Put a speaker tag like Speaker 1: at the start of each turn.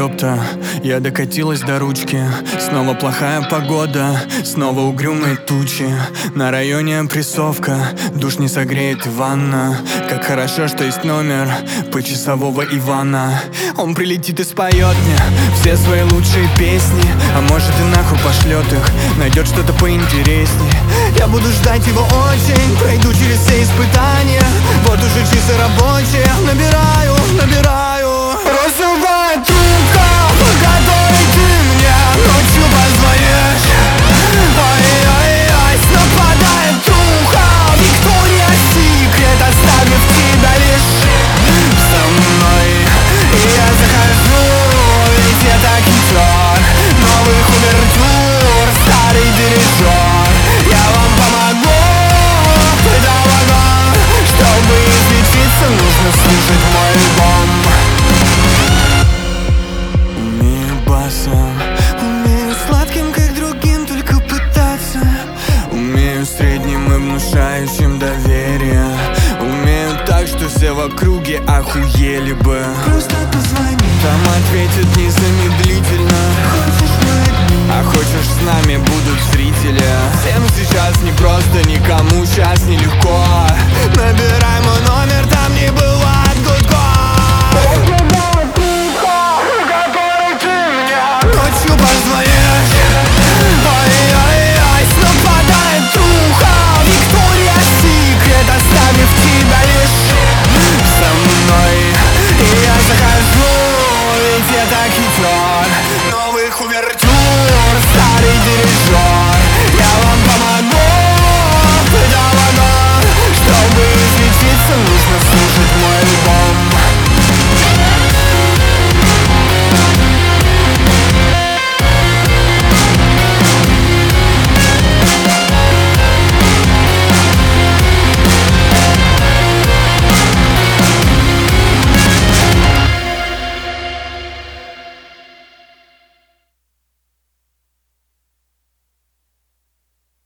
Speaker 1: ёпта, я докатилась до ручки. Снова плохая погода, снова угрюмые тучи. На районе прессовка, душ не согреет и ванна. Как хорошо, что есть номер почасового Ивана. Он прилетит и споет мне все свои лучшие песни. А может и нахуй пошлет их, найдет что-то поинтересней. Я буду ждать его очень, пройду через все испытания. Вот уже часы рабочие, набираю раздувает трубка, по которой ты мне ночью позвонишь. Ой-ой-ой, нападает туха, Виктория Секрет, оставив тебя лишь со мной. И я захожу, ведь это хитер новых увертюр, старый дирижер. Я вам помогу, это вагон. Чтобы излечиться, нужно слушать мой альбом. Умею басом, умею сладким, как другим, только пытаться. Умею средним и внушающим доверие. Умею так, что все в округе охуели бы. Просто позвони, там ответят незамедлительно. Хочешь мы, а хочешь с нами будут зрители. Всем сейчас не просто, никому сейчас нелегко. Набирай мой номер.